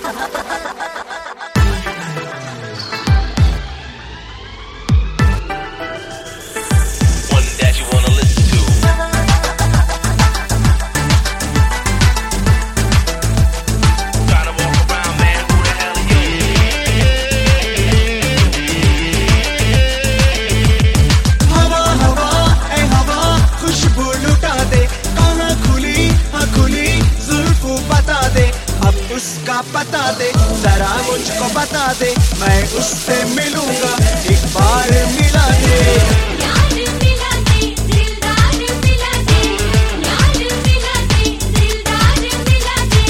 उसका पता दे, जरा मुझको बता दे, मैं उससे मिलूंगा, एक बार मिला दे। यार मिला दे, दिलदार मिला दे, यार मिला दे, दिलदार मिला दे।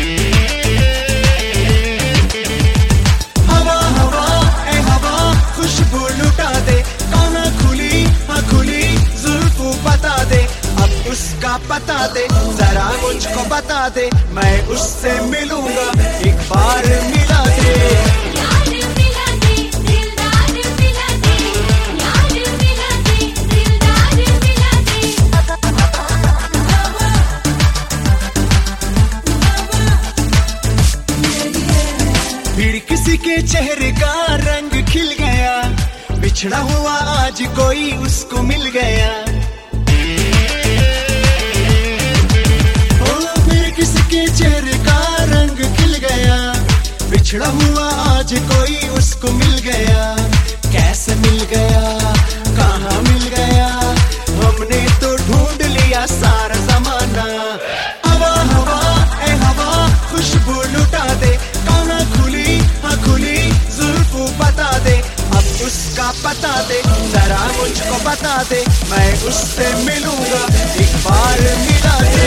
हवा हवा ए हवा खुशबू लुटा दे, कहाँ खुली हाँ खुली जुल्फों बता दे, अब उसका पता दे, जरा मुझको बता दे, मैं उससे मिलूंगा, एक बार मिला दे। यार मिला दे, दिलदार मिला दे, यार मिला दे, दिलदार मिला दे। फिर किसी के चेहरे का रंग खिल गया, बिछड़ा हुआ आज कोई उसको मिल गया। चेहरे का रंग खिल गया, बिछड़ा हुआ आज कोई उसको मिल गया। कैसे मिल गया, कहाँ मिल गया, हमने तो ढूंढ लिया सारा जमाना। हवा हवा ए हवा खुशबू लुटा दे, कहाँ खुली हाँ खुली जुल्फों बता दे, अब उसका पता दे, जरा मुझको बता दे, मैं उससे मिलूंगा, एक बार मिला दे।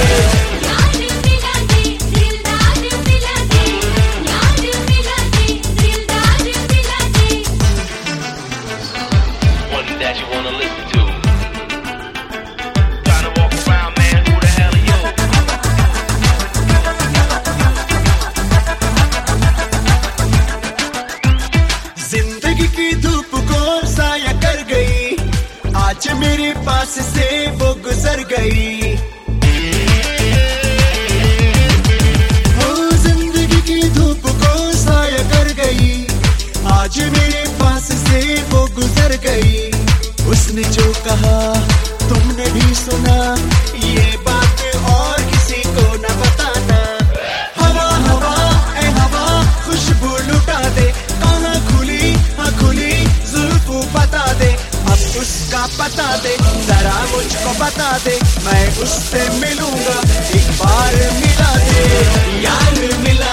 That you wanna listen to. Trying to walk around, man, who the hell are you? जिंदगी की धूप को साया कर गई, आज मेरे पास से वो गुजर गई। ओ जिंदगी की धूप को साया कर गई, आज मेरे पास से वो गुजर गई। उसने जो कहा तुमने भी सुना, ये बात और किसी को न बताना। हवा हवा ए हवा खुशबू लुटा दे, कहाँ खुली हाँ खुली जुल्फों बता दे, अब उसका पता दे, जरा मुझको बता दे, मैं उससे मिलूंगा, एक बार मिला दे। यार मिला